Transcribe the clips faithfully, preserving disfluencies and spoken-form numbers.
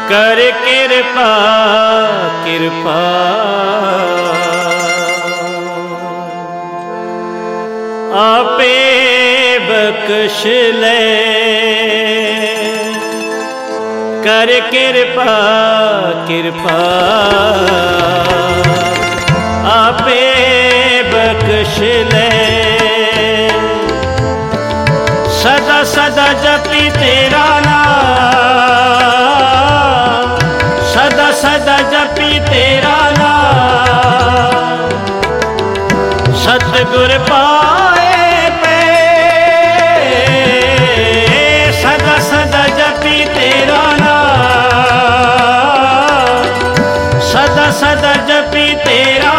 कर कृपा कृपा आपे बख्श ले। कर कृपा कृपा आपे बख्श ले। सदा सदा जपी तेरा नाम, सदा सदा जपी तेरा नाम। सतगुर पाए पे सदा सदा जपी तेरा नाम, सदा सदा जपी तेरा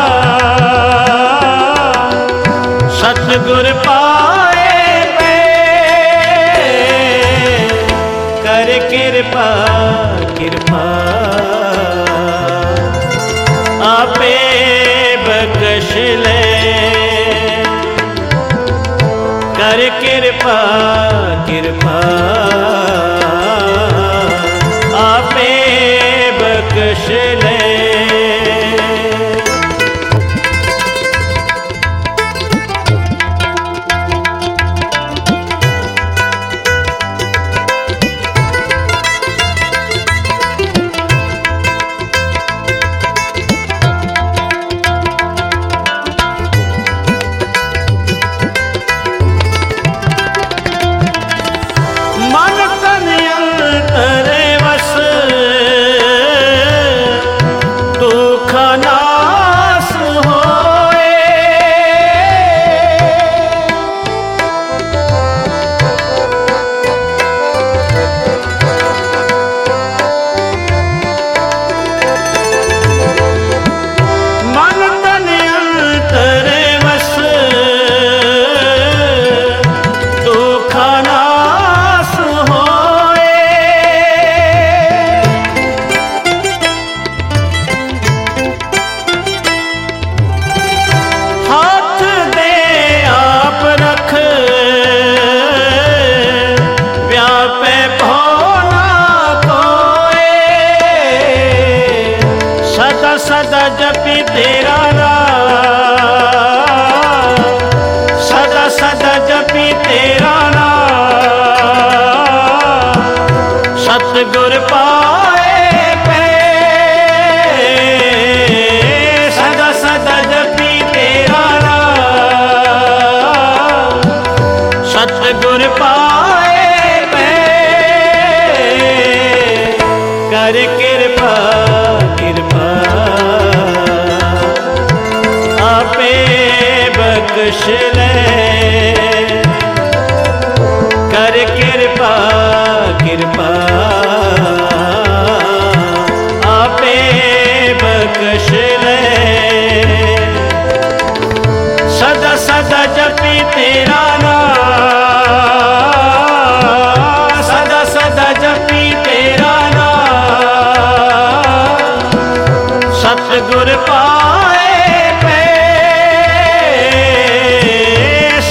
नाम। सतगुर पाए कृपा कृपा आपे बख्श ले। कर कृपा कृपा आपे बख्श ले। सदा जपी तेरा नाम, सदा सदा जपी तेरा नाम। सतगुर पाए पे सदा सदा जपी तेरा नाम। सतगुर पाए पे कर कृपा कृपा आपे बख्श ले। कर कृपा कृपा आपे बख्श ले। सदा सदा जपी तेरा नाम, सदा सदा जपी तेरा नाम। सतगुर पाए पे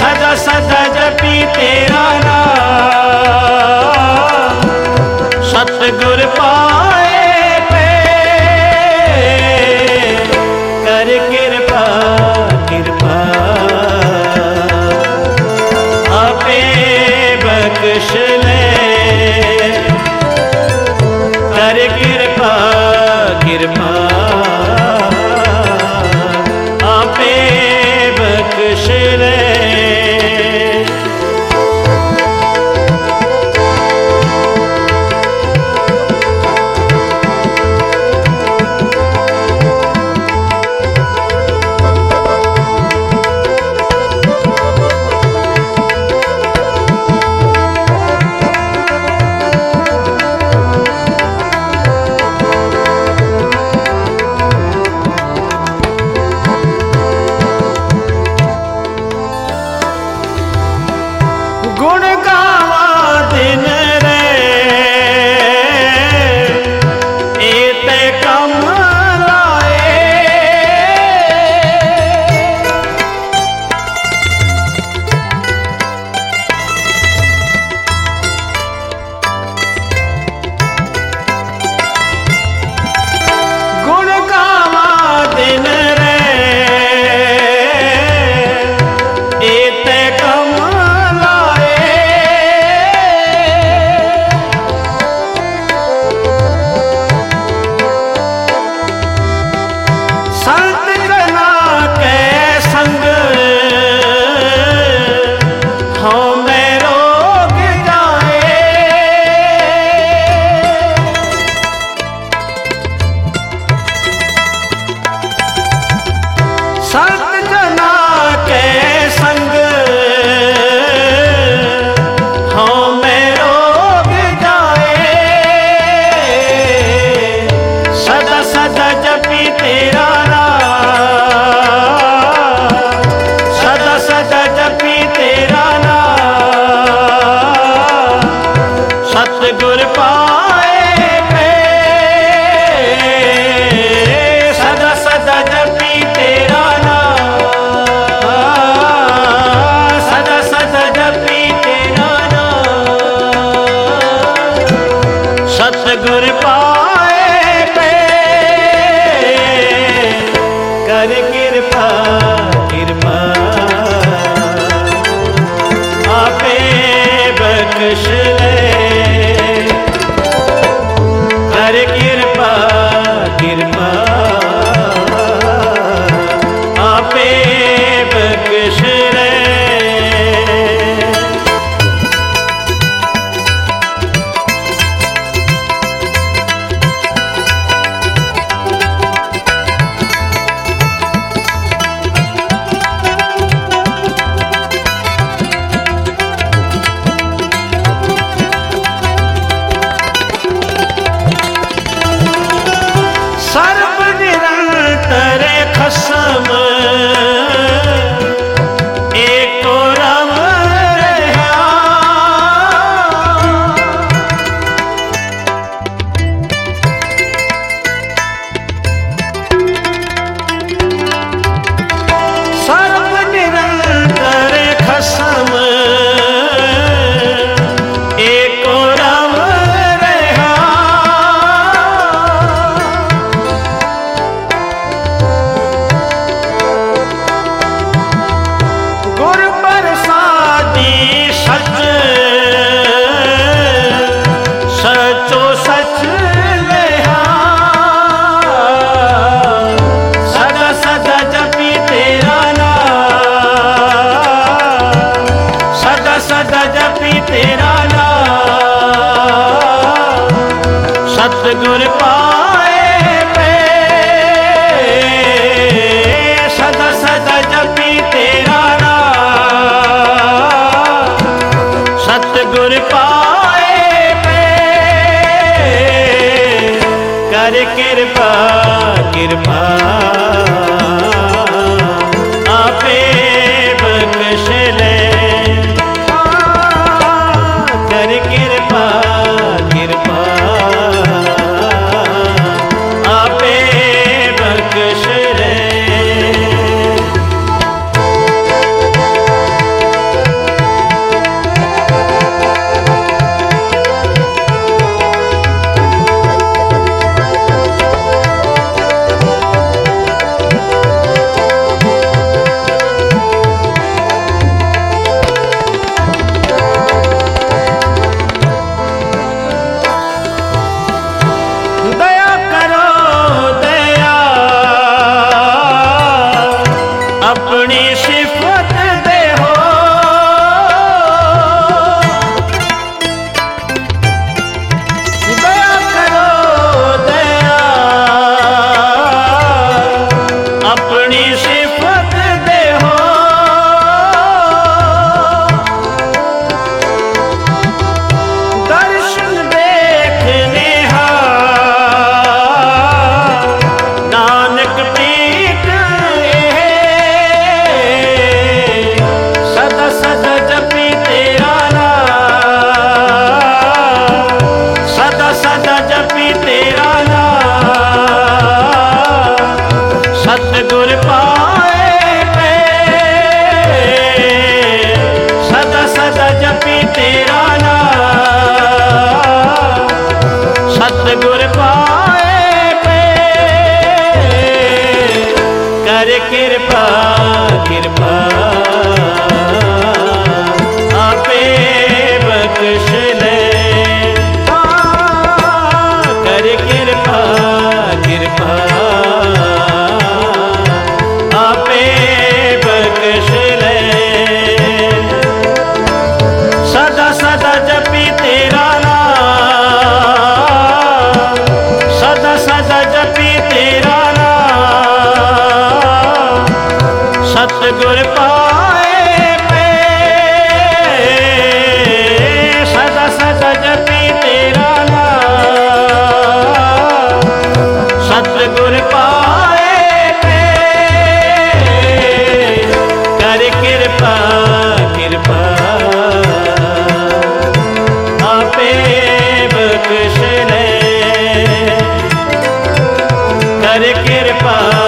सतगुर पाए पे कर कृपा कृपा आपे बख्श ले कर कृपा कृपा आपे बख्श ले। खसम एको राम रहा सर्व निरंतर खसम एको राम रहा सचो सच लेहा सदा सदा जपी तेरा नाम सदा सदा जपी तेरा नाम सतगुर पाए पे सदा सदा जपी तेरा नाम सतगुर पाए कर कृपा कृपा आपे बख्श ले कर कृपा कृपा आपे बख्श ले। अपनी सिफत दे हो दया करो दया अपनी सिफत दे हो दर्शन देखने हा नानक प्रीत सदा जपी तेरा नाम सदा सदा जपी तेरा नाम सतगुर पाए पे सदा सदा जपी तेरा नाम सतगुर पाए पे कर कृपा कृपा बख्श ले कर कृपा कृपा आपे बख्श ले सदा सदा जपी तेरा नाम सदा सदा जपी तेरा नाम सतगुर पाए पे सदा सदा जपी तेरा नाम सतगुर पाए पे कर कृपा कृपा आपे बख्श ले कर कृपा